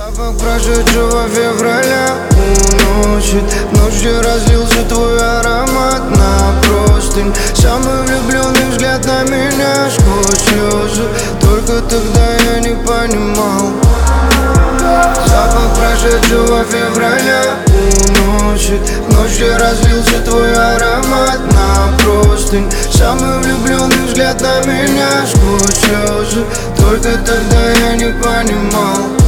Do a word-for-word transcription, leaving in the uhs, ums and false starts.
Запах прошедшего февраля уносит. Ночью разлился твой аромат на простынь. Самый влюбленный взгляд на меня сквозь слезы. Только тогда я не понимал. Запах прошедшего февраля уносит. Ночью разлился твой аромат на простынь. Самый влюбленный взгляд на меня сквозь слезы. Только тогда я не понимал.